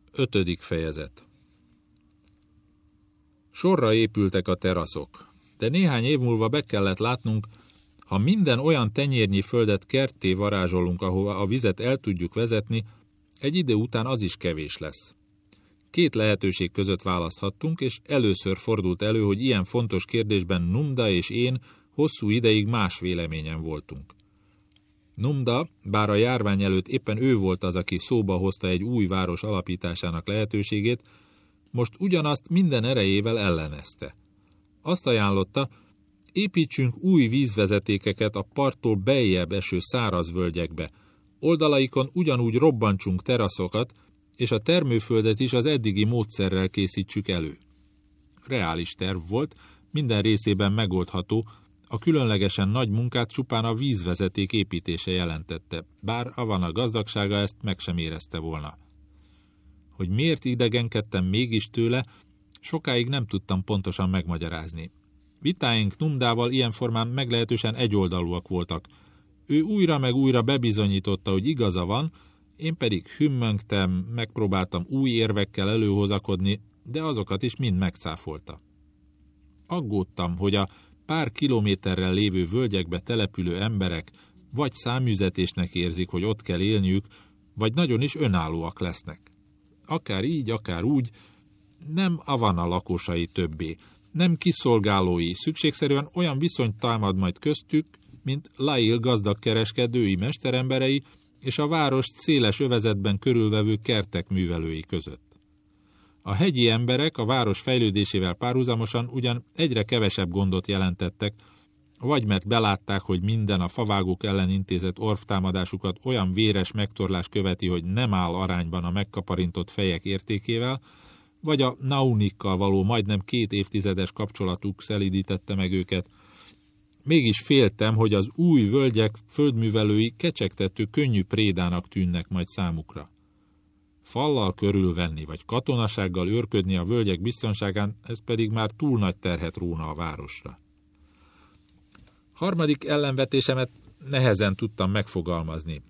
5. fejezet. Sorra épültek a teraszok, de néhány év múlva be kellett látnunk, ha minden olyan tenyérnyi földet kertté varázsolunk, ahova a vizet el tudjuk vezetni, egy idő után az is kevés lesz. 2 lehetőség között választhattunk, és először fordult elő, hogy ilyen fontos kérdésben Numda és én hosszú ideig más véleményen voltunk. Numda, bár a járvány előtt éppen ő volt az, aki szóba hozta egy új város alapításának lehetőségét, most ugyanazt minden erejével ellenezte. Azt ajánlotta, építsünk új vízvezetékeket a parttól beljebb eső száraz völgyekbe, oldalaikon ugyanúgy robbantsunk teraszokat, és a termőföldet is az eddigi módszerrel készítsük elő. Reális terv volt, minden részében megoldható, a különlegesen nagy munkát csupán a vízvezeték építése jelentette, bár Havana gazdagsága ezt meg sem érezte volna. Hogy miért idegenkedtem mégis tőle, sokáig nem tudtam pontosan megmagyarázni. Vitáink Numdával ilyen formán meglehetősen egyoldalúak voltak. Ő újra meg újra bebizonyította, hogy igaza van, én pedig hümmögtem, megpróbáltam új érvekkel előhozakodni, de azokat is mind megcáfolta. Aggódtam, hogy a pár kilométerrel lévő völgyekbe települő emberek vagy száműzetésnek érzik, hogy ott kell élniük, vagy nagyon is önállóak lesznek. Akár így, akár úgy, nem Havana lakosai többé, nem kiszolgálói, szükségszerűen olyan viszonyt támad majd köztük, mint Lail gazdag kereskedői mesteremberei és a város széles övezetben körülvevő kertek művelői között. A hegyi emberek a város fejlődésével párhuzamosan ugyan egyre kevesebb gondot jelentettek, vagy mert belátták, hogy minden a favágók ellen intézett orvtámadásukat olyan véres megtorlás követi, hogy nem áll arányban a megkaparintott fejek értékével, vagy a Naunikkal való majdnem 2 évtizedes kapcsolatuk szelídítette meg őket. Mégis féltem, hogy az új völgyek földművelői kecsegtető könnyű prédának tűnnek majd számukra. Fallal körülvenni, vagy katonasággal őrködni a völgyek biztonságán, ez pedig már túl nagy terhet róna a városra. Harmadik ellenvetésemet nehezen tudtam megfogalmazni.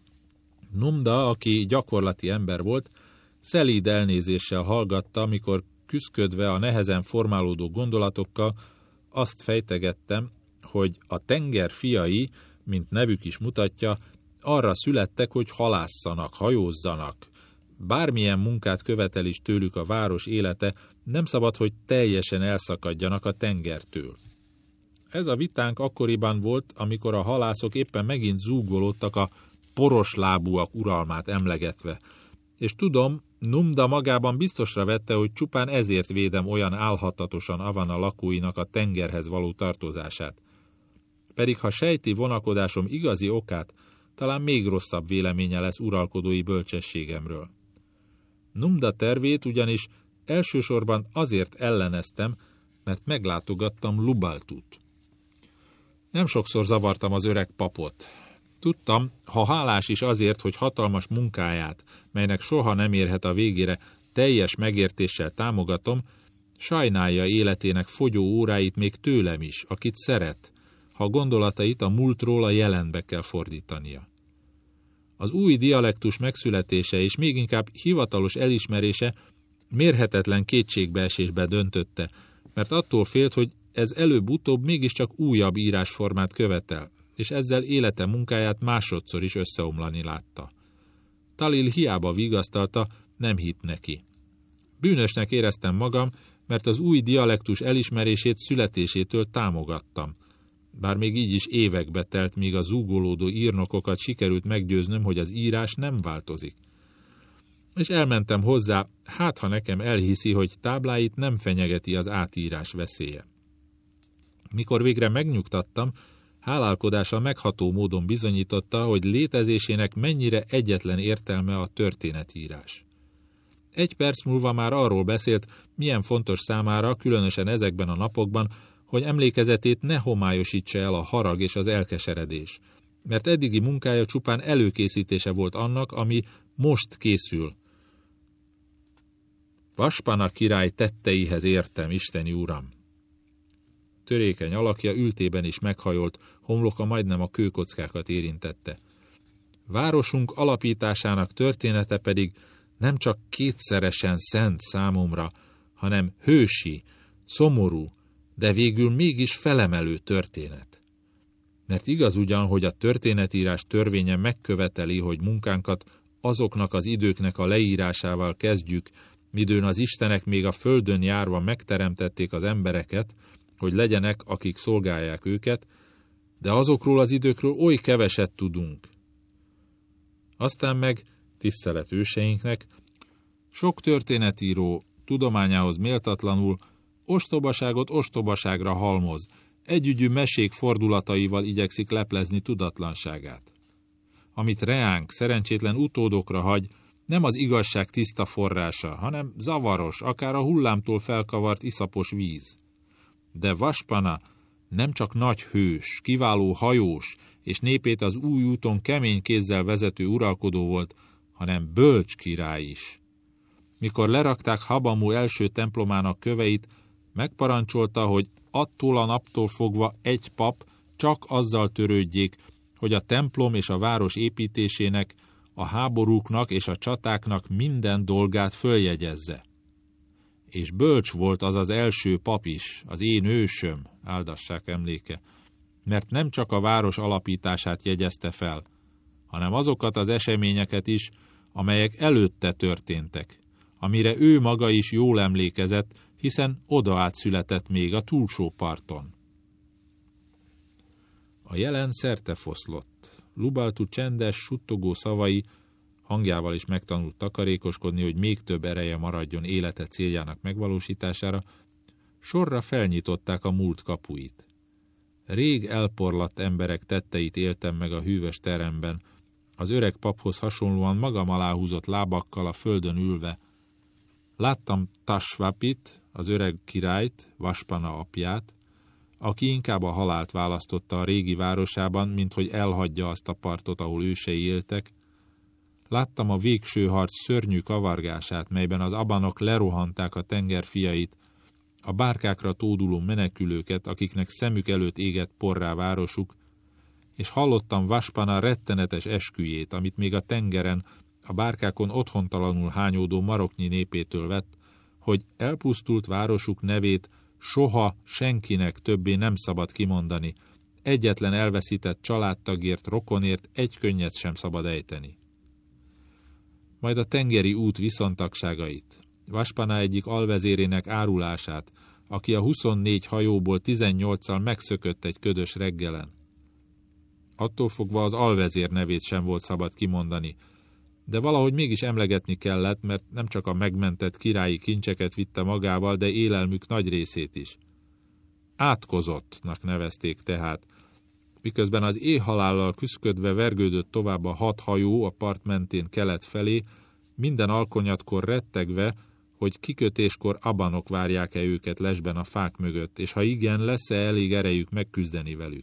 Numda, aki gyakorlati ember volt, szelíd elnézéssel hallgatta, amikor küszködve a nehezen formálódó gondolatokkal azt fejtegettem, hogy a tenger fiai, mint nevük is mutatja, arra születtek, hogy halásszanak, hajózzanak. Bármilyen munkát követel is tőlük a város élete, nem szabad, hogy teljesen elszakadjanak a tengertől. Ez a vitánk akkoriban volt, amikor a halászok éppen megint zúgolódtak a poroslábúak uralmát emlegetve, és tudom, Numda magában biztosra vette, hogy csupán ezért védem olyan álhatatosan Havana lakóinak a tengerhez való tartozását. Pedig ha sejti vonakodásom igazi okát, talán még rosszabb véleménye lesz uralkodói bölcsességemről. Numda tervét ugyanis elsősorban azért elleneztem, mert meglátogattam Lubaltut. Nem sokszor zavartam az öreg papot. Tudtam, ha hálás is azért, hogy hatalmas munkáját, melynek soha nem érhet a végére, teljes megértéssel támogatom, sajnálja életének fogyó óráit még tőlem is, akit szeret, ha gondolatait a múltról a jelenbe kell fordítania. Az új dialektus megszületése és még inkább hivatalos elismerése mérhetetlen kétségbeesésbe döntötte, mert attól félt, hogy ez előbb-utóbb mégiscsak újabb írásformát követel, és ezzel élete munkáját másodszor is összeomlani látta. Talil hiába vigasztalta, nem hitt neki. Bűnösnek éreztem magam, mert az új dialektus elismerését születésétől támogattam. Bár még így is évekbe telt, míg a zúgolódó írnokokat sikerült meggyőznöm, hogy az írás nem változik. És elmentem hozzá, hát ha nekem elhiszi, hogy tábláit nem fenyegeti az átírás veszélye. Mikor végre megnyugtattam, hálálkodása megható módon bizonyította, hogy létezésének mennyire egyetlen értelme a történetírás. 1 perc múlva már arról beszélt, milyen fontos számára, különösen ezekben a napokban, hogy emlékezetét ne homályosítsa el a harag és az elkeseredés, mert eddigi munkája csupán előkészítése volt annak, ami most készül. Vaspana király tetteihez értem, isteni uram! Törékeny alakja ültében is meghajolt, homloka majdnem a kőkockákat érintette. Városunk alapításának története pedig nem csak kétszeresen szent számomra, hanem hősi, szomorú, de végül mégis felemelő történet. Mert igaz ugyan, hogy a történetírás törvénye megköveteli, hogy munkánkat azoknak az időknek a leírásával kezdjük, midőn az istenek még a földön járva megteremtették az embereket, hogy legyenek, akik szolgálják őket, de azokról az időkről oly keveset tudunk. Aztán meg, tisztelet őseinknek, sok történetíró tudományához méltatlanul ostobaságot ostobaságra halmoz, együgyű mesék fordulataival igyekszik leplezni tudatlanságát. Amit reánk, szerencsétlen utódokra hagy, nem az igazság tiszta forrása, hanem zavaros, akár a hullámtól felkavart iszapos víz. De Vaspana nem csak nagy hős, kiváló hajós, és népét az új úton kemény kézzel vezető uralkodó volt, hanem bölcs király is. Mikor lerakták Habamu első templomának köveit, megparancsolta, hogy attól a naptól fogva egy pap csak azzal törődjék, hogy a templom és a város építésének, a háborúknak és a csatáknak minden dolgát följegyezze. És bölcs volt az az első pap is, az én ősöm, áldassák emléke, mert nem csak a város alapítását jegyezte fel, hanem azokat az eseményeket is, amelyek előtte történtek, amire ő maga is jól emlékezett, hiszen oda átszületett még a túlsó parton. A jelen szerte foszlott. Lubaltu csendes, suttogó szavai, hangjával is megtanult takarékoskodni, hogy még több ereje maradjon élete céljának megvalósítására, sorra felnyitották a múlt kapuit. Rég elporlatt emberek tetteit éltem meg a hűvös teremben, az öreg paphoz hasonlóan magam alá húzott lábakkal a földön ülve. Láttam Tasvapit, az öreg királyt, Vaspana apját, aki inkább a halált választotta a régi városában, mint hogy elhagyja azt a partot, ahol ősei éltek. Láttam a végső harc szörnyű kavargását, melyben az abanok lerohanták a tenger fiait, a bárkákra tóduló menekülőket, akiknek szemük előtt égett porrá városuk, és hallottam Vaspana rettenetes esküjét, amit még a tengeren, a bárkákon otthontalanul hányódó maroknyi népétől vett, hogy elpusztult városuk nevét soha senkinek többé nem szabad kimondani, egyetlen elveszített családtagért, rokonért egy könnyet sem szabad ejteni. Majd a tengeri út viszontagságait, Vaspana egyik alvezérének árulását, aki a 24 hajóból 18-al megszökött egy ködös reggelen. Attól fogva az alvezér nevét sem volt szabad kimondani, de valahogy mégis emlegetni kellett, mert nem csak a megmentett királyi kincseket vitte magával, de élelmük nagy részét is. Átkozottnak nevezték tehát, miközben az éhhalállal küszködve vergődött tovább a 6 hajó a part mentén kelet felé, minden alkonyatkor rettegve, hogy kikötéskor abanok várják-e őket lesben a fák mögött, és ha igen, lesz-e elég erejük megküzdeni velük.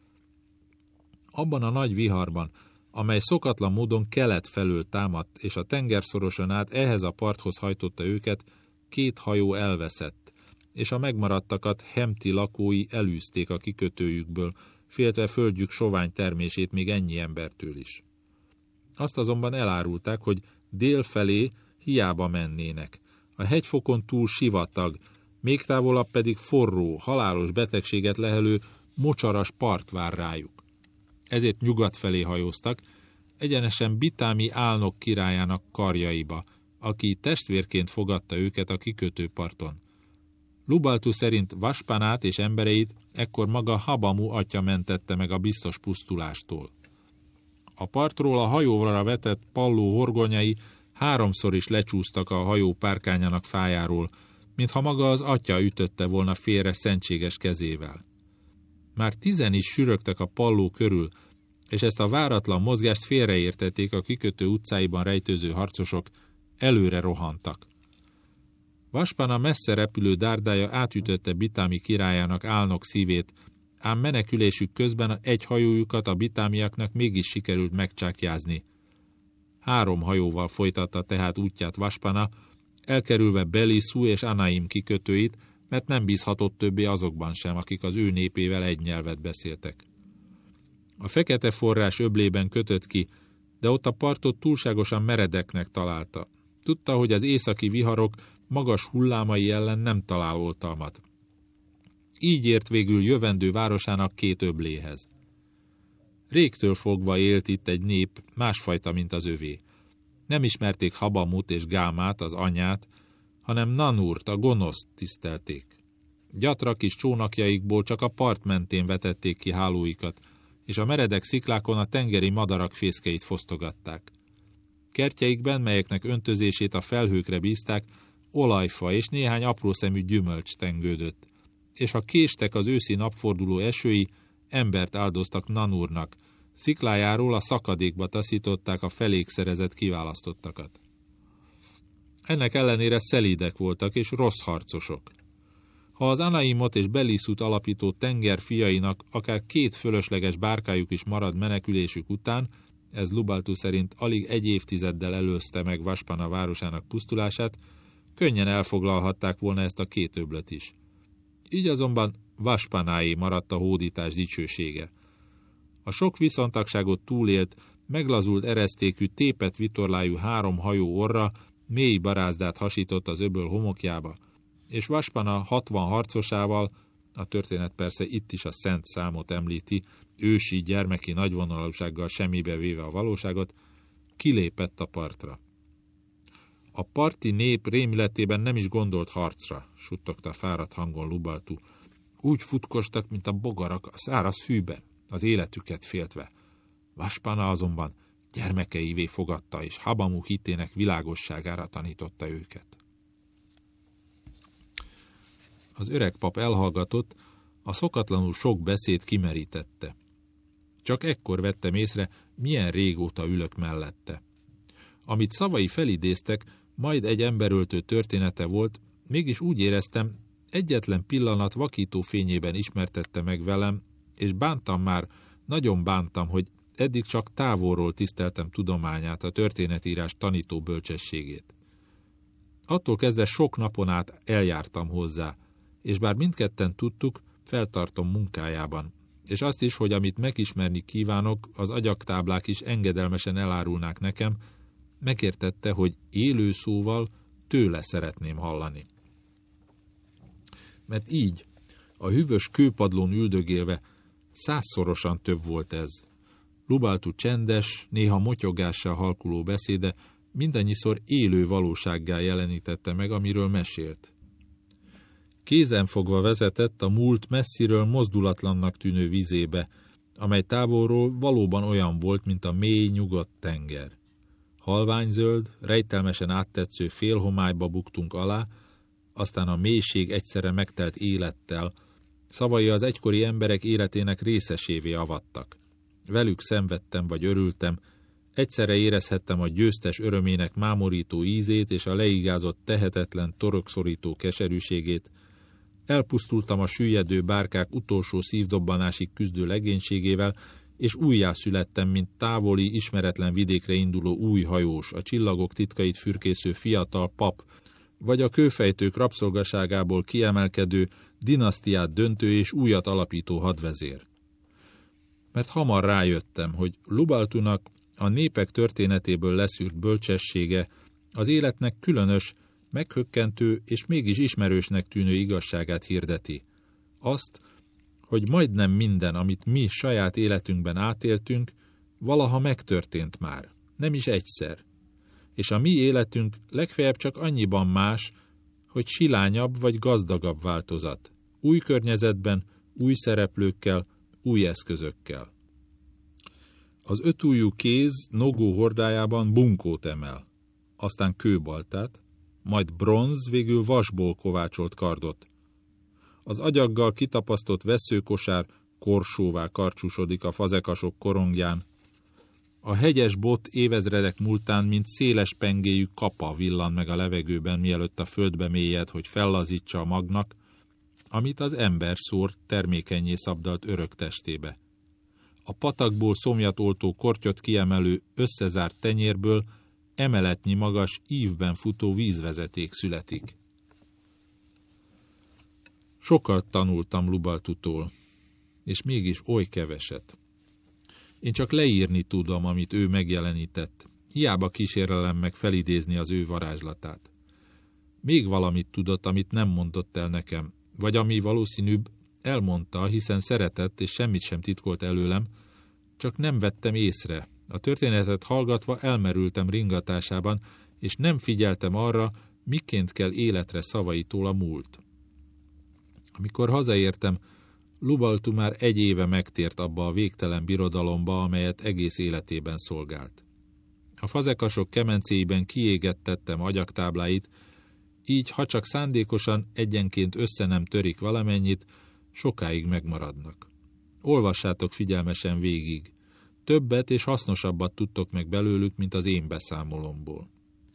Abban a nagy viharban, amely szokatlan módon kelet felől támadt, és a tengerszoroson át ehhez a parthoz hajtotta őket, 2 hajó elveszett, és a megmaradtakat Hemti lakói elűzték a kikötőjükből, féltve földjük sovány termését még ennyi embertől is. Azt azonban elárulták, hogy dél felé hiába mennének. A hegyfokon túl sivatag, még távolabb pedig forró, halálos betegséget lehelő, mocsaras part vár rájuk. Ezért nyugat felé hajóztak, egyenesen Bitámi álnok királyának karjaiba, aki testvérként fogadta őket a kikötőparton. Lubaltu szerint Vaspanát és embereit ekkor maga Habamu atya mentette meg a biztos pusztulástól. A partról a hajóra vetett palló horgonyai 3-szor is lecsúsztak a hajó párkányának fájáról, mintha maga az atya ütötte volna félre szentséges kezével. Már 10 is sürögtek a palló körül, és ezt a váratlan mozgást félreértették a kikötő utcáiban rejtőző harcosok, előre rohantak. Vaspana messze repülő dárdája átütötte Bitámi királyának álnok szívét, ám menekülésük közben egy hajójukat a bitámiaknak mégis sikerült megcsákjázni. 3 hajóval folytatta tehát útját Vaspana, elkerülve Belisú és Anaim kikötőit, mert nem bízhatott többé azokban sem, akik az ő népével egy nyelvet beszéltek. A fekete forrás öblében kötött ki, de ott a partot túlságosan meredeknek találta. Tudta, hogy az északi viharok magas hullámai ellen nem talál oltalmat. Így ért végül jövendő városának 2 öbléhez. Régtől fogva élt itt egy nép, másfajta, mint az övé. Nem ismerték Habamut és Gámát, az anyját, hanem Nanurt, a gonoszt tisztelték. Gyatra kis csónakjaikból csak a part mentén vetették ki hálóikat, és a meredek sziklákon a tengeri madarak fészkeit fosztogatták. Kertjeikben, melyeknek öntözését a felhőkre bízták, olajfa és néhány aprószemű gyümölcs tengődött, és ha késtek az őszi napforduló esői, embert áldoztak Nanurnak, sziklájáról a szakadékba taszították a felékszerezett kiválasztottakat. Ennek ellenére szelídek voltak és rossz harcosok. Ha az Anaimot és Belisut alapító tenger fiainak akár 2 fölösleges bárkájuk is marad menekülésük után, ez Lubaltu szerint alig 1 évtizeddel előzte meg Vaspana városának pusztulását, könnyen elfoglalhatták volna ezt a 2 öblöt is. Így azonban Vaspanáé maradt a hódítás dicsősége. A sok viszontagságot túlélt, meglazult eresztékű, tépett vitorlájú 3 hajó orra mély barázdát hasított az öböl homokjába, és Vaspana 60 harcosával, a történet persze itt is a szent számot említi, ősi, gyermeki nagyvonalúsággal semmibe véve a valóságot, kilépett a partra. A parti nép rémületében nem is gondolt harcra, suttogta fáradt hangon Lubaltu. Úgy futkostak, mint a bogarak a száraz fűben, az életüket féltve. Vaspana azonban gyermekeivé fogadta, és Habamu hitének világosságára tanította őket. Az öreg pap elhallgatott, a szokatlanul sok beszéd kimerítette. Csak ekkor vettem észre, milyen régóta ülök mellette. Amit szavai felidéztek, majd egy emberöltő története volt, mégis úgy éreztem, egyetlen pillanat vakító fényében ismertette meg velem, és bántam már, nagyon bántam, hogy eddig csak távolról tiszteltem tudományát, a történetírás tanító bölcsességét. Attól kezdve sok napon át eljártam hozzá, és bár mindketten tudtuk, feltartom munkájában, és azt is, hogy amit megismerni kívánok, az agyaktáblák is engedelmesen elárulnák nekem, megértette, hogy élő szóval tőle szeretném hallani. Mert így, a hűvös kőpadlón üldögélve, 100-szorosan több volt ez. Lubaltu csendes, néha motyogással halkuló beszéde mindannyiszor élő valósággá jelenítette meg, amiről mesélt. Kézenfogva vezetett a múlt messziről mozdulatlannak tűnő vizébe, amely távolról valóban olyan volt, mint a mély, nyugodt tenger. Halványzöld, rejtelmesen áttetsző félhomályba buktunk alá, aztán a mélység egyszerre megtelt élettel, szavai az egykori emberek életének részesévé avattak. Velük szenvedtem vagy örültem, egyszerre érezhettem a győztes örömének mámorító ízét és a leigázott tehetetlen, torokszorító keserűségét, elpusztultam a süllyedő bárkák utolsó szívdobbanásig küzdő legénységével, és újjászülettem, mint távoli, ismeretlen vidékre induló új hajós, a csillagok titkait fürkésző fiatal pap, vagy a kőfejtők rabszolgaságából kiemelkedő, dinasztiát döntő és újat alapító hadvezér. Mert hamar rájöttem, hogy Lubaltunak a népek történetéből leszűrt bölcsessége az életnek különös, meghökkentő és mégis ismerősnek tűnő igazságát hirdeti. Azt, hogy majdnem minden, amit mi saját életünkben átéltünk, valaha megtörtént már, nem is egyszer. És a mi életünk legfeljebb csak annyiban más, hogy silányabb vagy gazdagabb változat. Új környezetben, új szereplőkkel, új eszközökkel. Az 5 ujjú kéz nogó hordájában bunkót emel, aztán kőbaltát, majd bronz, végül vasból kovácsolt kardot. Az agyaggal kitapasztott vesszőkosár korsóvá karcsúsodik a fazekasok korongján. A hegyes bot évezredek múltán, mint széles pengéjű kapa villan meg a levegőben, mielőtt a földbe mélyed, hogy fellazítsa a magnak, amit az ember szór termékennyé szabdalt örök testébe. A patakból szomjat oltó kortyot kiemelő, összezárt tenyérből emeletnyi magas, ívben futó vízvezeték születik. Sokat tanultam Lubaltutól, és mégis oly keveset. Én csak leírni tudom, amit ő megjelenített, Hiába kísérelem meg felidézni az ő varázslatát. Még valamit tudott, amit nem mondott el nekem, vagy ami valószínűbb, elmondta, hiszen szeretett, és semmit sem titkolt előlem, csak nem vettem észre. A történetet hallgatva elmerültem ringatásában, és nem figyeltem arra, miként kell életre szavaitól a múlt. Amikor hazaértem, Lubaltu már 1 éve megtért abba a végtelen birodalomba, amelyet egész életében szolgált. A fazekasok kemencéiben kiégettettem agyaktábláit, így, ha csak szándékosan egyenként össze nem törik valamennyit, sokáig megmaradnak. Olvassátok figyelmesen végig. Többet és hasznosabbat tudtok meg belőlük, mint az én beszámolomból.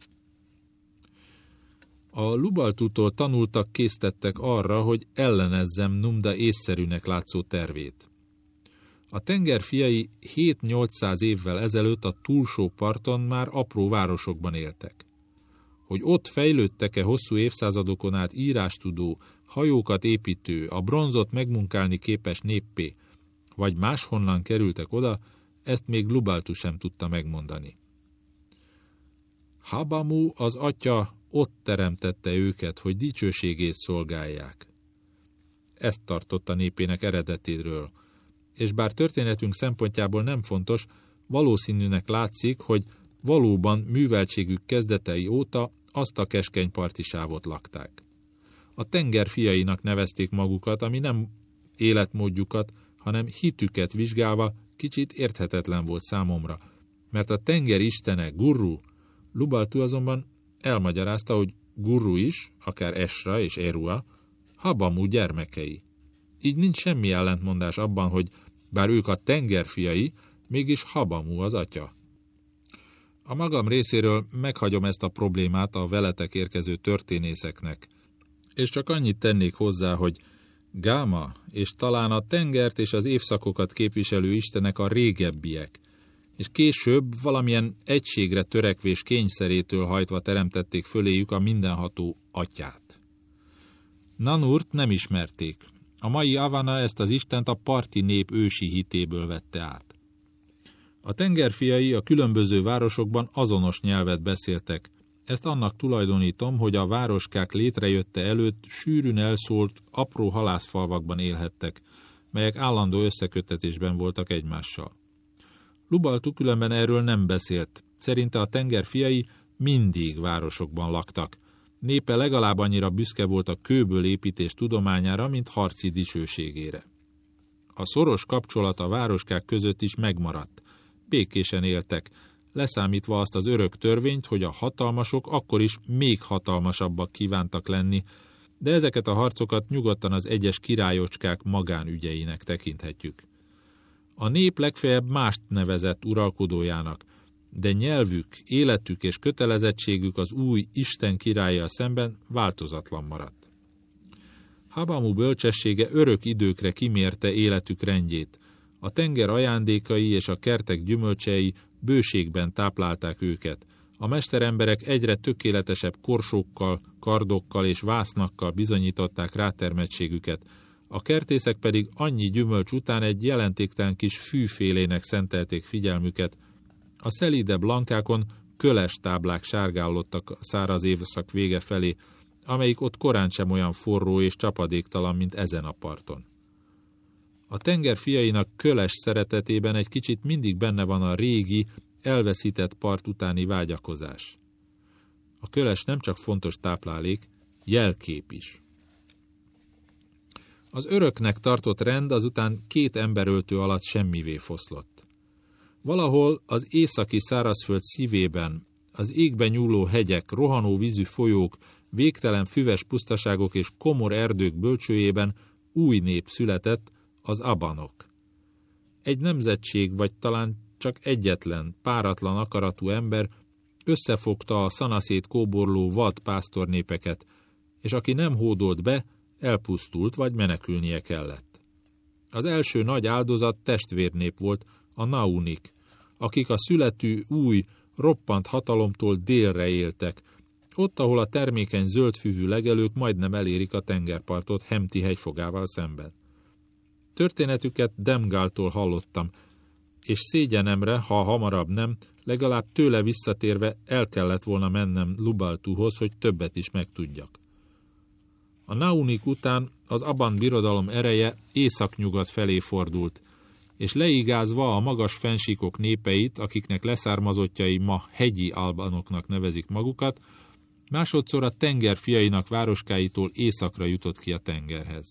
A Lubaltútól tanultak késztettek arra, hogy ellenezzem Numda észszerűnek látszó tervét. A tenger fiai 7-800 évvel ezelőtt a túlsó parton már apró városokban éltek. Hogy ott fejlődtek-e hosszú évszázadokon át írástudó, hajókat építő, a bronzot megmunkálni képes néppé, vagy máshonnan kerültek oda, ezt még Lubaltu sem tudta megmondani. Habamu, az atya, ott teremtette őket, hogy dicsőségét szolgálják. Ezt tartotta népének eredetéről, és bár történetünk szempontjából nem fontos, valószínűnek látszik, hogy valóban műveltségük kezdetei óta azt a keskeny parti sávot lakták. A tenger fiainak nevezték magukat, ami nem életmódjukat, hanem hitüket vizsgálva kicsit érthetetlen volt számomra, mert a tenger istene, Gurru, Lubaltu azonban elmagyarázta, hogy Gurru is, akár Esra és Erua, Habamu gyermekei. Így nincs semmi ellentmondás abban, hogy bár ők a tenger fiai, mégis Habamu az atya. A magam részéről meghagyom ezt a problémát a veletek érkező történészeknek, és csak annyit tennék hozzá, hogy Gáma és talán a tengert és az évszakokat képviselő istenek a régebbiek, és később valamilyen egységre törekvés kényszerétől hajtva teremtették föléjük a mindenható atyát. Nanurt nem ismerték. A mai Avana ezt az istent a parti nép ősi hitéből vette át. A tengerfiai a különböző városokban azonos nyelvet beszéltek. Ezt annak tulajdonítom, hogy a városkák létrejötte előtt sűrűn elszólt, apró halászfalvakban élhettek, melyek állandó összeköttetésben voltak egymással. Lubaltu különben erről nem beszélt. Szerinte a tengerfiai mindig városokban laktak. Népe legalább annyira büszke volt a kőből építés tudományára, mint harci dicsőségére. A szoros kapcsolat a városkák között is megmaradt. Békésen éltek, leszámítva azt az örök törvényt, hogy a hatalmasok akkor is még hatalmasabbak kívántak lenni, de ezeket a harcokat nyugodtan az egyes királyocskák magánügyeinek tekinthetjük. A nép legfeljebb mást nevezett uralkodójának, de nyelvük, életük és kötelezettségük az új Isten királlyal szemben változatlan maradt. Habamu bölcsessége örök időkre kimérte életük rendjét. A tenger ajándékai és a kertek gyümölcsei bőségben táplálták őket. A mesteremberek egyre tökéletesebb korsókkal, kardokkal és vásznakkal bizonyították rátermettségüket, a kertészek pedig annyi gyümölcs után egy jelentéktelen kis fűfélének szentelték figyelmüket. A szelídebb lankákon köles táblák sárgállottak a száraz évszak vége felé, amelyik ott korán sem olyan forró és csapadéktalan, mint ezen a parton. A tenger fiainak köles szeretetében egy kicsit mindig benne van a régi, elveszített part utáni vágyakozás. A köles nem csak fontos táplálék, jelkép is. Az öröknek tartott rend azután 2 emberöltő alatt semmivé foszlott. Valahol az északi szárazföld szívében, az égbe nyúló hegyek, rohanó vízű folyók, végtelen füves pusztaságok és komor erdők bölcsőjében új nép született, az abanok. Egy nemzetség, vagy talán csak egyetlen, páratlan akaratú ember összefogta a szanaszét kóborló vad pásztornépeket, és aki nem hódolt be, elpusztult vagy menekülnie kellett. Az első nagy áldozat testvérnép volt, a naunik, akik a születű új, roppant hatalomtól délre éltek, ott, ahol a termékeny zöldfűvű legelők majdnem elérik a tengerpartot Hemti hegyfogával szemben. Történetüket Demgáltól hallottam, és szégyenemre, ha hamarabb nem, legalább tőle visszatérve el kellett volna mennem Lubaltuhoz, hogy többet is megtudjak. A Naunik után az Aban birodalom ereje északnyugat felé fordult, és leigázva a magas fennsíkok népeit, akiknek leszármazottjai ma hegyi albanoknak nevezik magukat, másodszor a tenger fiainak városkáitól északra jutott ki a tengerhez.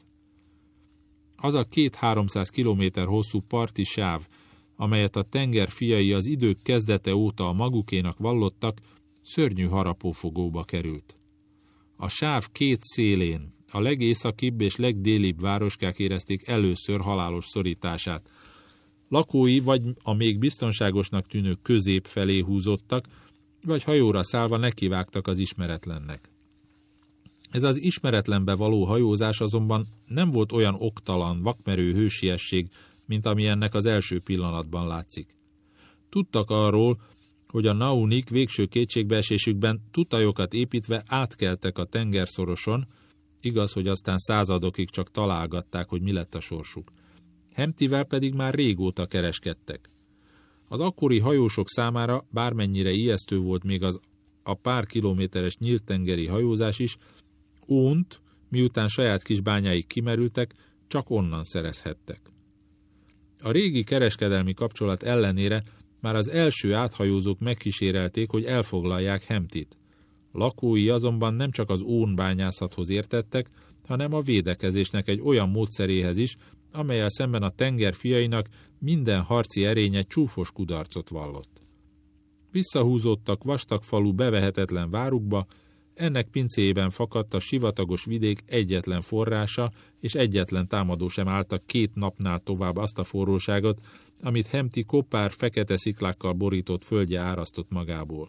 Az a 200-300 kilométer hosszú parti sáv, amelyet a tenger fiai az idők kezdete óta a magukénak vallottak, szörnyű harapófogóba került. A sáv két szélén a legészakibb és legdélibb városkák érezték először halálos szorítását. Lakói vagy a még biztonságosnak tűnő közép felé húzottak, vagy hajóra szállva nekivágtak az ismeretlennek. Ez az ismeretlenbe való hajózás azonban nem volt olyan oktalan, vakmerő hősiesség, mint ami ennek az első pillanatban látszik. Tudtak arról, hogy a Naunik végső kétségbeesésükben tutajokat építve átkeltek a tengerszoroson, igaz, hogy aztán századokig csak találgatták, hogy mi lett a sorsuk. Hemtivel pedig már régóta kereskedtek. Az akkori hajósok számára bármennyire ijesztő volt még a pár kilométeres nyílttengeri hajózás is, Ónt, miután saját kis bányáik kimerültek, csak onnan szerezhettek. A régi kereskedelmi kapcsolat ellenére már az első áthajózók megkísérelték, hogy elfoglalják Hemtit. Lakói azonban nem csak az Ón bányászathoz értettek, hanem a védekezésnek egy olyan módszeréhez is, amellyel szemben a tenger fiainak minden harci erénye csúfos kudarcot vallott. Visszahúzódtak vastagfalú bevehetetlen várukba, ennek pincéjében fakadt a sivatagos vidék egyetlen forrása, és egyetlen támadó sem állta 2 napnál tovább azt a forróságot, amit Hemti kopár fekete sziklákkal borított földje árasztott magából.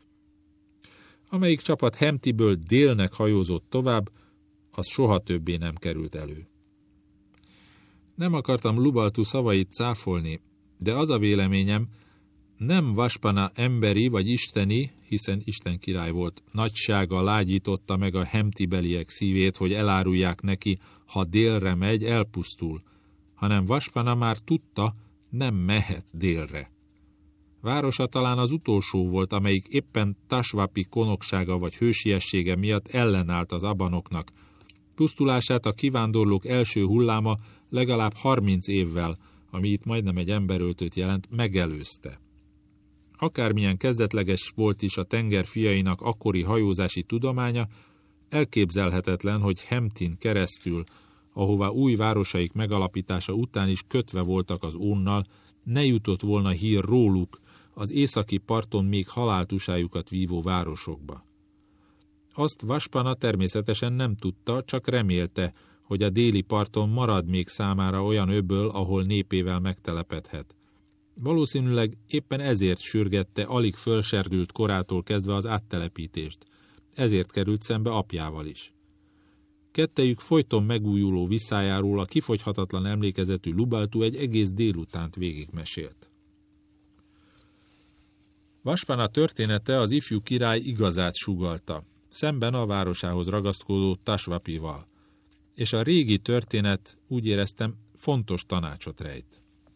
Amelyik csapat Hemtiből délnek hajózott tovább, az soha többé nem került elő. Nem akartam Lubaltu szavait cáfolni, de az a véleményem, nem Vaspana emberi vagy isteni, hiszen Isten király volt, nagysága lágyította meg a hemtibeliek szívét, hogy elárulják neki, ha délre megy, elpusztul, hanem Vaspana már tudta, nem mehet délre. Városa talán az utolsó volt, amelyik éppen Tasvapi konoksága vagy hősiessége miatt ellenállt az abanoknak. Pusztulását a kivándorlók első hulláma legalább 30 évvel, ami itt majdnem egy emberöltőt jelent, megelőzte. Akármilyen kezdetleges volt is a tenger fiainak akkori hajózási tudománya, elképzelhetetlen, hogy Hemtin keresztül, ahová új városaik megalapítása után is kötve voltak az Ónnal, ne jutott volna hír róluk az északi parton még haláltusájukat vívó városokba. Azt Vaspana természetesen nem tudta, csak remélte, hogy a déli parton marad még számára olyan öböl, ahol népével megtelepedhet. Valószínűleg éppen ezért sürgette alig fölserdült korától kezdve az áttelepítést. Ezért került szembe apjával is. Kettejük folyton megújuló visszájáról a kifogyhatatlan emlékezetű Lubaltu egy egész délutánt végigmesélt. Vaspana története az ifjú király igazát sugallta, szemben a városához ragaszkodó Tasvapival, és a régi történet, úgy éreztem, fontos tanácsot rejt.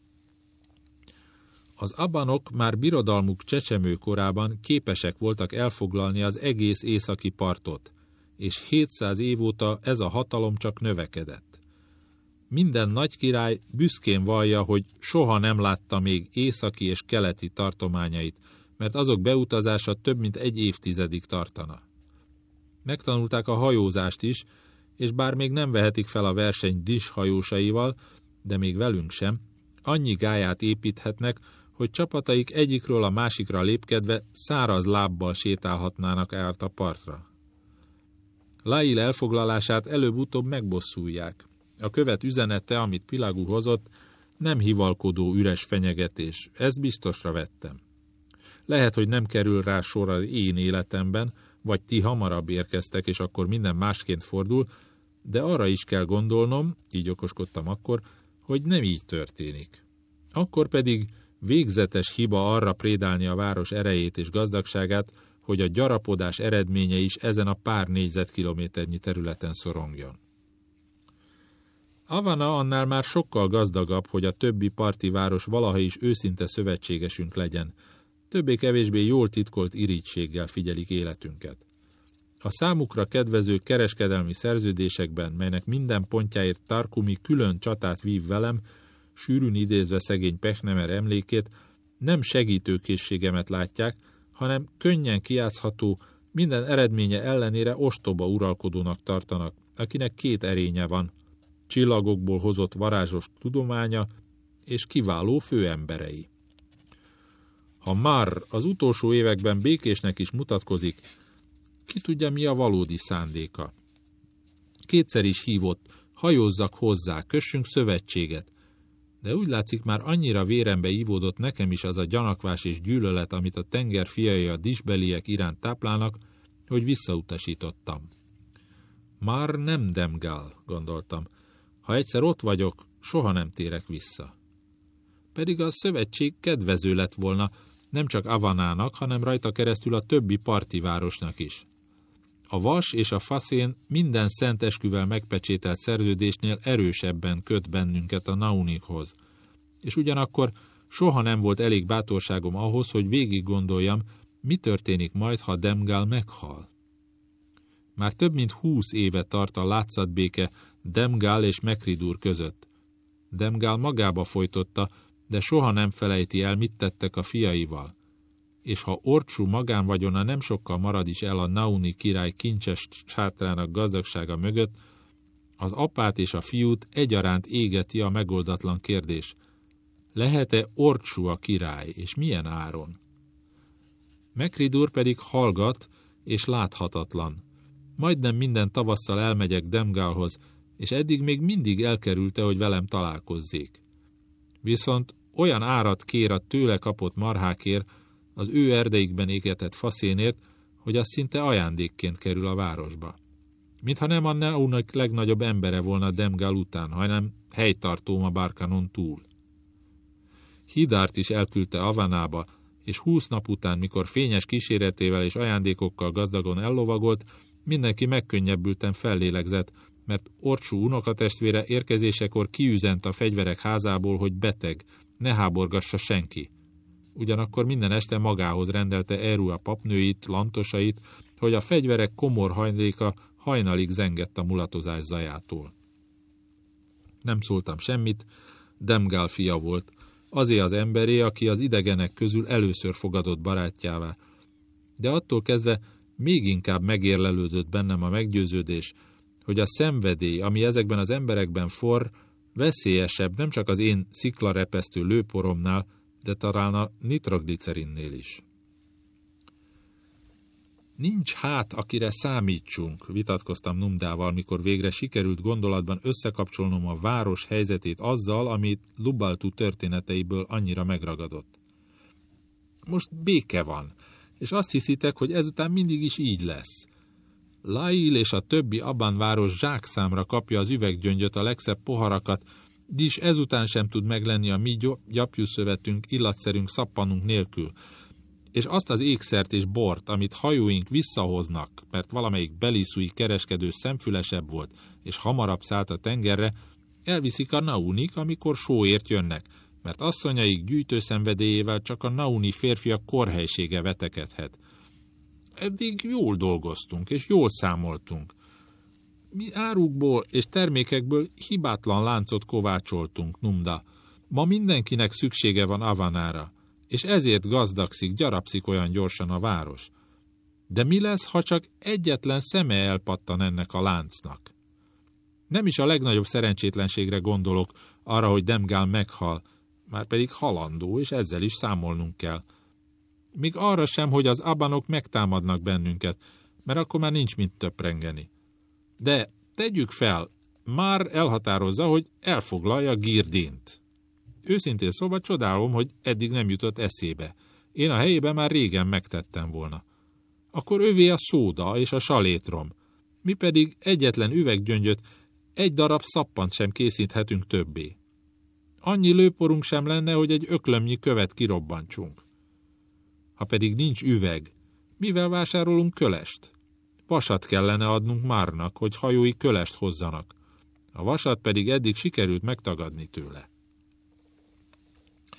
Az abanok már birodalmuk csecsemő korában képesek voltak elfoglalni az egész északi partot, és 700 év óta ez a hatalom csak növekedett. Minden nagy király büszkén vallja, hogy soha nem látta még északi és keleti tartományait, mert azok beutazása több mint 1 évtizedig tartana. Megtanulták a hajózást is, és bár még nem vehetik fel a verseny Dis hajósaival, de még velünk sem, annyi gályát építhetnek, hogy csapataik egyikről a másikra lépkedve száraz lábbal sétálhatnának át a partra. Lail elfoglalását előbb-utóbb megbosszulják. A követ üzenete, amit Pilagu hozott, nem hivalkodó üres fenyegetés, ezt biztosra vettem. Lehet, hogy nem kerül rá sor az én életemben, vagy ti hamarabb érkeztek, és akkor minden másként fordul, de arra is kell gondolnom, így okoskodtam akkor, hogy nem így történik. Akkor pedig végzetes hiba arra prédálni a város erejét és gazdagságát, hogy a gyarapodás eredménye is ezen a pár négyzetkilométernyi területen szorongjon. Avana annál már sokkal gazdagabb, hogy a többi parti város valaha is őszinte szövetségesünk legyen. többé-kevésbé jól titkolt irítséggel figyelik életünket. A számukra kedvező kereskedelmi szerződésekben, melynek minden pontjáért Tarkumi külön csatát vív velem, sűrűn idézve szegény Pechnemer emlékét, nem segítőkészségemet látják, hanem könnyen kijátszható, minden eredménye ellenére ostoba uralkodónak tartanak, akinek 2 erénye van, csillagokból hozott varázsos tudománya és kiváló főemberei. Ha már az utolsó években békésnek is mutatkozik, ki tudja, mi a valódi szándéka. 2-szer is hívott, hajózzak hozzá, kössünk szövetséget, de úgy látszik, már annyira vérembe ívódott nekem is az a gyanakvás és gyűlölet, amit a tenger fiai a disbeliek iránt táplálnak, hogy visszautasítottam. Már nem Demgál, gondoltam. Ha egyszer ott vagyok, soha nem térek vissza. Pedig a szövetség kedvező lett volna, nem csak Avanának, hanem rajta keresztül a többi parti városnak is. A vas és a faszén minden szent esküvel megpecsételt szerződésnél erősebben köt bennünket a Naunikhoz, és ugyanakkor soha nem volt elég bátorságom ahhoz, hogy végig gondoljam, mi történik majd, ha Demgál meghal. Már több mint 20 éve tart a látszatbéke Demgál és Mekridur között. Demgál magába folytotta, de soha nem felejti el, mit tettek a fiaival. És ha Orcsú magánvagyona nem sokkal marad is el a Nauni király kincses sátrának gazdagsága mögött, az apát és a fiút egyaránt égeti a megoldatlan kérdés. Lehet-e Orcsú a király, és milyen áron? Mekridur pedig hallgat, és láthatatlan. Majdnem minden tavasszal elmegyek Demgálhoz, és eddig még mindig elkerülte, hogy velem találkozzék. Viszont olyan árat kér a tőle kapott marhákért, az ő erdeikben égetett faszénért, hogy az szinte ajándékként kerül a városba. Mintha nem a Naunak legnagyobb embere volna Demgál után, hanem helytartóm a Barkanon túl. Hidárt is elküldte Avanába, és 20 nap után, mikor fényes kíséretével és ajándékokkal gazdagon ellovagolt, mindenki megkönnyebbülten fellélegzett, mert Orcsú unokatestvére érkezésekor kiüzent a fegyverek házából, hogy beteg, ne háborgassa senki. Ugyanakkor minden este magához rendelte Erua papnőit, lantosait, hogy a fegyverek komor hajléka hajnalig zengett a mulatozás zajától. Nem szóltam semmit, Demgál fia volt, azé az emberé, aki az idegenek közül először fogadott barátjává. De attól kezdve még inkább megérlelődött bennem a meggyőződés, hogy a szenvedély, ami ezekben az emberekben forr, veszélyesebb nem csak az én sziklarepesztő lőporomnál, de talán a nitroglicerinnél is. Nincs hát, akire számítsunk, vitatkoztam Numdával, mikor végre sikerült gondolatban összekapcsolnom a város helyzetét azzal, amit Lubaltu történeteiből annyira megragadott. Most béke van, és azt hiszitek, hogy ezután mindig is így lesz. Lail és a többi Aban város zsákszámra kapja az üveggyöngyöt, a legszebb poharakat, és ezután sem tud meglenni a mi gyapjúszövetünk, illatszerünk, szappanunk nélkül. És azt az ékszert és bort, amit hajóink visszahoznak, mert valamelyik beliszui kereskedő szemfülesebb volt, és hamarabb szállt a tengerre, elviszik a Naunik, amikor sóért jönnek, mert asszonyaik gyűjtőszenvedélyével csak a Nauni férfiak korhelysége vetekedhet. Eddig jól dolgoztunk, és jól számoltunk. Mi árukból és termékekből hibátlan láncot kovácsoltunk, Numda. Ma mindenkinek szüksége van Avanára, és ezért gazdagszik, gyarapszik olyan gyorsan a város. De mi lesz, ha csak egyetlen szeme elpattan ennek a láncnak? Nem is a legnagyobb szerencsétlenségre gondolok, arra, hogy Demgál meghal, márpedig halandó, és ezzel is számolnunk kell. Míg arra sem, hogy az abanok megtámadnak bennünket, mert akkor már nincs mit töprengeni. De tegyük fel, már elhatározza, hogy elfoglalja Girdint. Őszintén szóval csodálom, hogy eddig nem jutott eszébe. Én a helyében már régen megtettem volna. Akkor övé a szóda és a salétrom. Mi pedig egyetlen üveggyöngyöt, egy darab szappant sem készíthetünk többé. Annyi lőporunk sem lenne, hogy egy öklömnyi követ kirobbantsunk. Ha pedig nincs üveg, mivel vásárolunk kölest? Vasat kellene adnunk Márnak, hogy hajói kölest hozzanak. A vasat pedig eddig sikerült megtagadni tőle.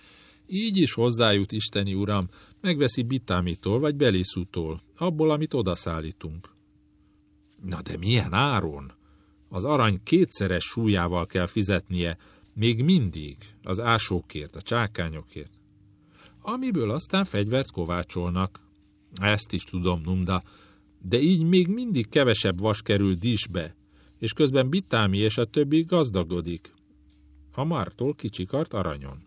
Így is hozzájut, isteni uram, megveszi Bitámitól vagy Beliszútól, abból, amit odaszállítunk. Na de milyen áron? Az arany 2-szeres súlyával kell fizetnie, még mindig, az ásókért, a csákányokért. Amiből aztán fegyvert kovácsolnak. Ezt is tudom, Numda, de így még mindig kevesebb vas kerül Disbe, és közben Bitámi és a többi gazdagodik. A Martól kicsikart aranyon.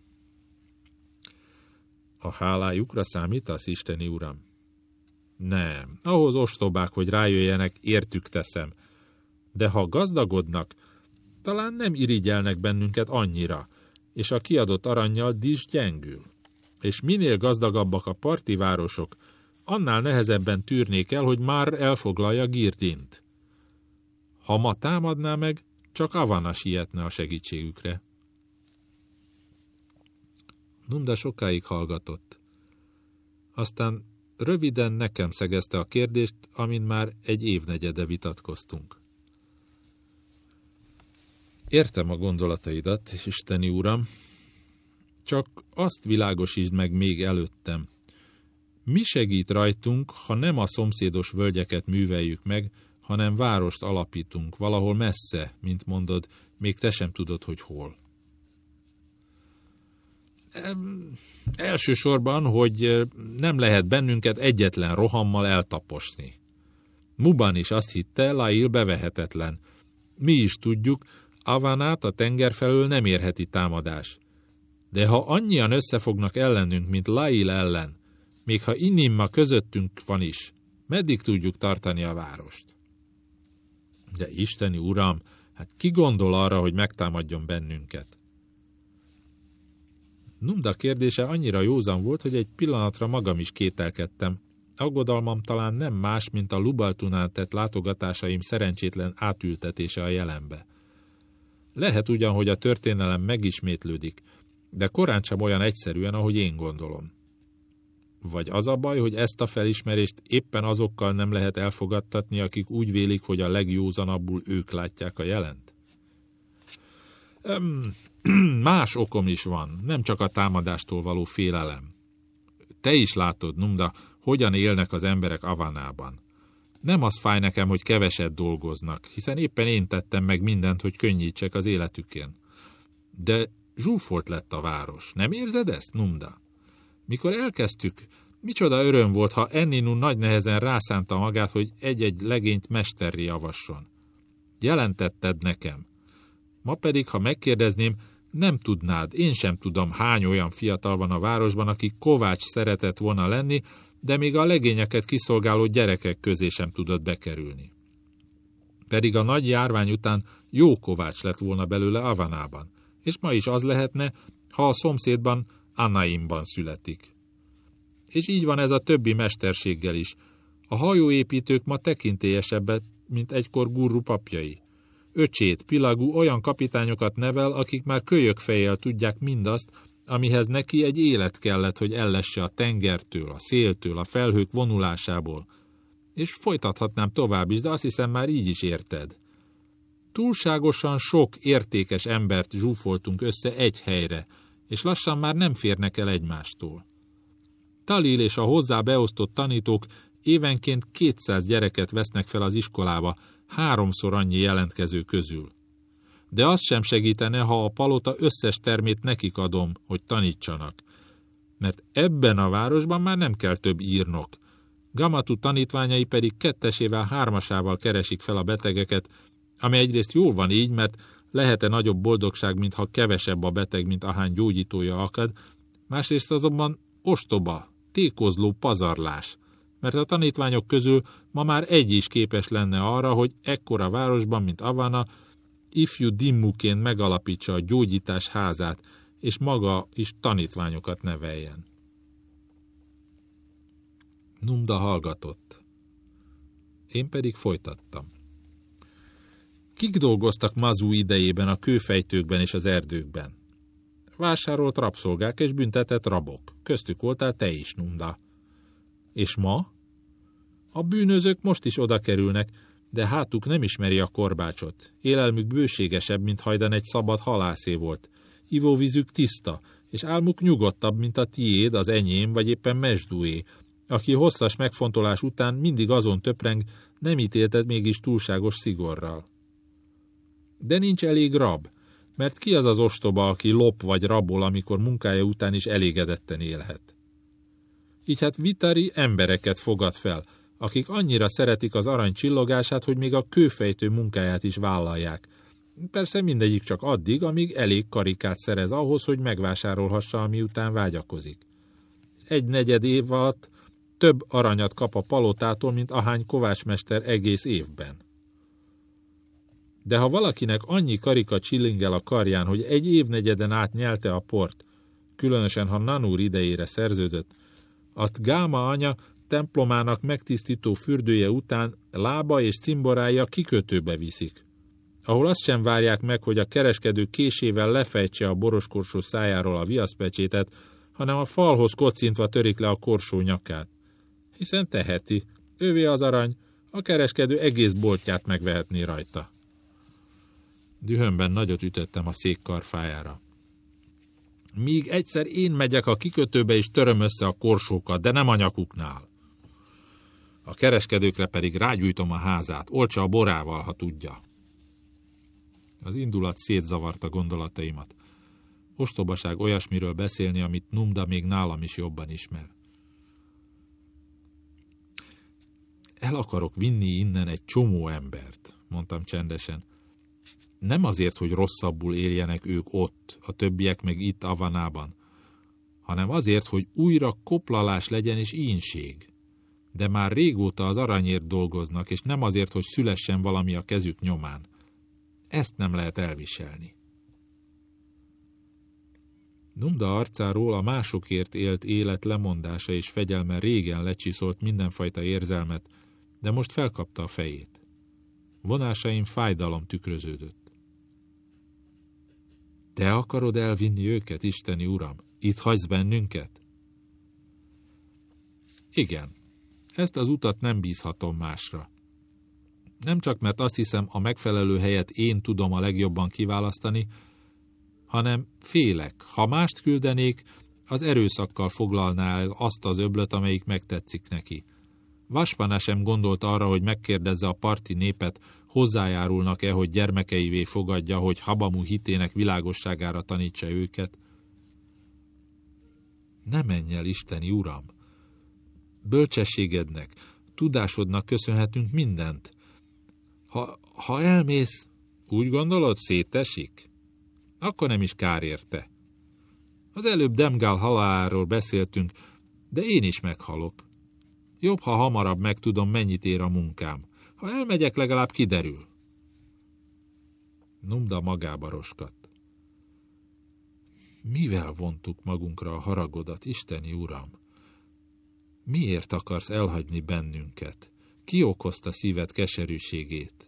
A hálájukra számítasz, isteni uram? Nem, ahhoz ostobák, hogy rájöjjenek, értük teszem. De ha gazdagodnak, talán nem irigyelnek bennünket annyira, és a kiadott arannyal Dis gyengül. És minél gazdagabbak a parti városok, annál nehezebben tűrnék el, hogy már elfoglalja Girdint. Ha ma támadná meg, csak Avana sietne a segítségükre. Numda sokáig hallgatott. Aztán röviden nekem szegezte a kérdést, amin már egy évnegyede vitatkoztunk. Értem a gondolataidat, isteni uram, csak azt világosítsd meg még előttem. Mi segít rajtunk, ha nem a szomszédos völgyeket műveljük meg, hanem várost alapítunk, valahol messze, mint mondod, még te sem tudod, hogy hol. Elsősorban, hogy nem lehet bennünket egyetlen rohammal eltaposni. Muban is azt hitte, Lail bevehetetlen. Mi is tudjuk, Avanát a tenger felől nem érheti támadás. De ha annyian összefognak ellenünk, mint Lail ellen, még ha Inimma közöttünk van is, meddig tudjuk tartani a várost? De isteni uram, hát ki gondol arra, hogy megtámadjon bennünket? Numda kérdése annyira józan volt, hogy egy pillanatra magam is kételkedtem. Aggodalmam talán nem más, mint a Lubaltunál tett látogatásaim szerencsétlen átültetése a jelenbe. Lehet ugyan, hogy a történelem megismétlődik, de korán sem olyan egyszerűen, ahogy én gondolom. Vagy az a baj, hogy ezt a felismerést éppen azokkal nem lehet elfogadtatni, akik úgy vélik, hogy a legjózanabbul ők látják a jelent? Más okom is van, nem csak a támadástól való félelem. Te is látod, Numda, hogyan élnek az emberek Avanában. Nem az fáj nekem, hogy keveset dolgoznak, hiszen éppen én tettem meg mindent, hogy könnyítsek az életükön. De zsúfolt lett a város, nem érzed ezt, Numda? Mikor elkezdtük, micsoda öröm volt, ha Enninu nagy nehezen rászánta magát, hogy egy-egy legényt mesterré javasson. Jelentetted nekem. Ma pedig, ha megkérdezném, nem tudnád, én sem tudom, hány olyan fiatal van a városban, aki kovács szeretett volna lenni, de még a legényeket kiszolgáló gyerekek közé sem tudott bekerülni. Pedig a nagy járvány után jó kovács lett volna belőle Avanában, és ma is az lehetne, ha a szomszédban, Anaimban születik. És így van ez a többi mesterséggel is. A hajóépítők ma tekintélyesebbek, mint egykor Gurru papjai. Öcsét, Pilagu olyan kapitányokat nevel, akik már kölyökfejjel tudják mindazt, amihez neki egy élet kellett, hogy ellesse a tengertől, a széltől, a felhők vonulásából. És folytathatnám tovább is, de azt hiszem már így is érted. Túlságosan sok értékes embert zsúfoltunk össze egy helyre, és lassan már nem férnek el egymástól. Talil és a hozzá beosztott tanítók évenként 200 gyereket vesznek fel az iskolába, 3-szor annyi jelentkező közül. De az sem segítene, ha a palota összes termét nekik adom, hogy tanítsanak. Mert ebben a városban már nem kell több írnok. Gamatu tanítványai pedig 2-esével, 3-asával keresik fel a betegeket, ami egyrészt jól van így, mert lehet-e nagyobb boldogság, mintha kevesebb a beteg, mint ahány gyógyítója akad, másrészt azonban ostoba, tékozló pazarlás, mert a tanítványok közül ma már egy is képes lenne arra, hogy ekkora városban, mint Avana, ifjú Dimmuként megalapítsa a gyógyítás házát, és maga is tanítványokat neveljen. Numda hallgatott. Én pedig folytattam. Kik dolgoztak Mazu idejében a kőfejtőkben és az erdőkben? Vásárolt rabszolgák és büntetett rabok. Köztük voltál te is, Numda. És ma? A bűnözők most is oda kerülnek, de hátuk nem ismeri a korbácsot. Élelmük bőségesebb, mint hajdan egy szabad halászé volt. Ivóvízük tiszta, és álmuk nyugodtabb, mint a tiéd, az enyém, vagy éppen Mesdúé, aki hosszas megfontolás után mindig azon töpreng, nem ítélted mégis túlságos szigorral. De nincs elég rab, mert ki az az ostoba, aki lop vagy rabol, amikor munkája után is elégedetten élhet? Így hát Vitari embereket fogad fel, akik annyira szeretik az arany csillogását, hogy még a kőfejtő munkáját is vállalják. Persze mindegyik csak addig, amíg elég karikát szerez ahhoz, hogy megvásárolhassa, ami után vágyakozik. 1/4 év alatt több aranyat kap a palotától, mint ahány kovácsmester egész évben. De ha valakinek annyi karika csillingel a karján, hogy 1 évnegyeden át nyelte a port, különösen ha Nanúr idejére szerződött, azt Gáma anya templomának megtisztító fürdője után lába és cimborája kikötőbe viszik, ahol azt sem várják meg, hogy a kereskedő késével lefejtse a boroskorsó szájáról a viaszpecsétet, hanem a falhoz kocintva törik le a korsó nyakát. Hiszen teheti, ővé az arany, a kereskedő egész boltját megvehetné rajta. Dühömben nagyot ütöttem a szék karfájára. Míg egyszer én megyek a kikötőbe és töröm össze a korsókat, de nem a nyakuknál. A kereskedőkre pedig rágyújtom a házát, oltsa a borával, ha tudja. Az indulat szétzavarta gondolataimat. Ostobaság olyasmiről beszélni, amit Numda még nálam is jobban ismer. El akarok vinni innen egy csomó embert, mondtam csendesen. Nem azért, hogy rosszabbul éljenek ők ott, a többiek meg itt Avanában, hanem azért, hogy újra koplalás legyen és ínség. De már régóta az aranyért dolgoznak, és nem azért, hogy szülessen valami a kezük nyomán. Ezt nem lehet elviselni. Numda arcáról a másokért élt élet lemondása és fegyelme régen lecsiszolt mindenfajta érzelmet, de most felkapta a fejét. Vonásaim fájdalom tükröződött. Te akarod elvinni őket, isteni uram? Itt hagysz bennünket? Igen, ezt az utat nem bízhatom másra. Nem csak mert azt hiszem, a megfelelő helyet én tudom a legjobban kiválasztani, hanem félek, ha mást küldenék, az erőszakkal foglalná el azt az öblöt, amelyik megtetszik neki. Vaspana sem gondolt arra, hogy megkérdezze a parti népet, hozzájárulnak-e, hogy gyermekeivé fogadja, hogy Habamu hitének világosságára tanítsa őket. Ne menj el, isteni uram! Bölcsességednek, tudásodnak köszönhetünk mindent. Ha elmész, úgy gondolod, szétesik? Akkor nem is kár érte. Az előbb Demgál haláláról beszéltünk, de én is meghalok. Jobb, ha hamarabb megtudom, mennyit ér a munkám. Ha elmegyek, legalább kiderül. Numda magába roskadt. Mivel vontuk magunkra a haragodat, isteni uram? Miért akarsz elhagyni bennünket? Ki okozta szíved keserűségét?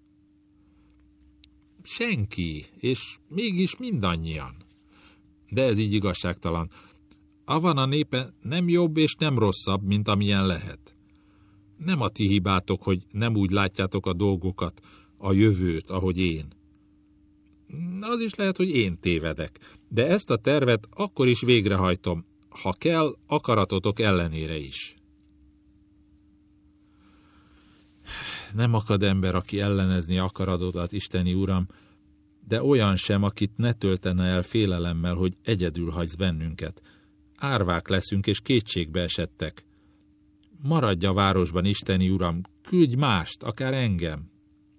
Senki, és mégis mindannyian. De ez így igazságtalan. Avana népe nem jobb és nem rosszabb, mint amilyen lehet. Nem a ti hibátok, hogy nem úgy látjátok a dolgokat, a jövőt, ahogy én. Az is lehet, hogy én tévedek, de ezt a tervet akkor is végrehajtom, ha kell, akaratotok ellenére is. Nem akad ember, aki ellenezni akaratodat, isteni uram, de olyan sem, akit ne töltene el félelemmel, hogy egyedül hagysz bennünket. Árvák leszünk, és kétségbe esettek. Maradj a városban, isteni uram, küldj mást, akár engem.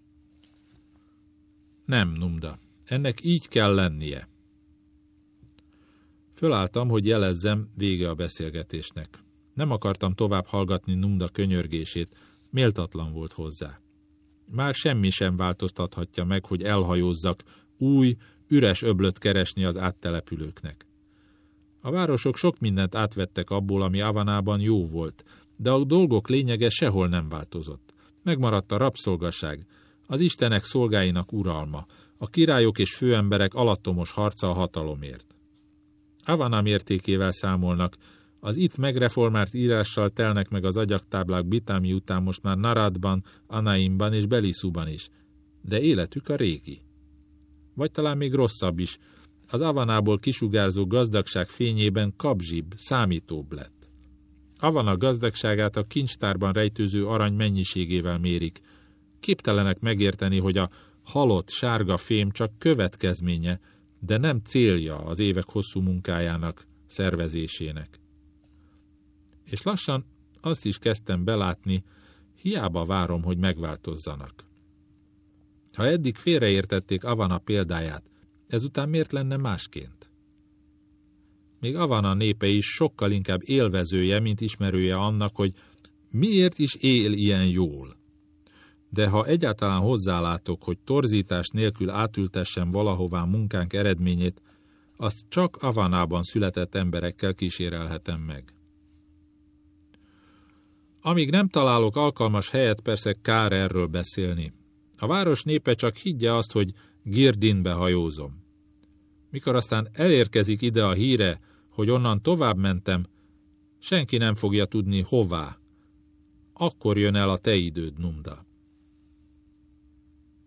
Nem, Numda, ennek így kell lennie. Fölálltam, hogy jelezzem, vége a beszélgetésnek. Nem akartam tovább hallgatni Numda könyörgését, méltatlan volt hozzá. Már semmi sem változtathatja meg, hogy elhajózzak, új, üres öblöt keresni az áttelepülőknek. A városok sok mindent átvettek abból, ami Avanában jó volt, de a dolgok lényege sehol nem változott. Megmaradt a rabszolgaság, az istenek szolgáinak uralma, a királyok és főemberek alattomos harca a hatalomért. Avana mértékével számolnak, az itt megreformált írással telnek meg az agyaktáblák Bitámi után most már Naradban, Anaimban és Belisúban is, de életük a régi. Vagy talán még rosszabb is, az Avanából kisugárzó gazdagság fényében kapzsibb, számítóbb lett. Avana gazdagságát a kincstárban rejtőző arany mennyiségével mérik. Képtelenek megérteni, hogy a halott sárga fém csak következménye, de nem célja az évek hosszú munkájának, szervezésének. És lassan azt is kezdtem belátni, hiába várom, hogy megváltozzanak. Ha eddig félreértették Avana példáját, ezután miért lenne másként? Még Avana népe is sokkal inkább élvezője, mint ismerője annak, hogy miért is él ilyen jól. De ha egyáltalán hozzálátok, hogy torzítás nélkül átültessen valahová munkánk eredményét, azt csak Avanában született emberekkel kísérelhetem meg. Amíg nem találok alkalmas helyet, persze kár erről beszélni. A város népe csak higgye azt, hogy Girdinbe hajózom. Mikor aztán elérkezik ide a híre, hogy onnan tovább mentem, senki nem fogja tudni hová. Akkor jön el a te időd, Numda.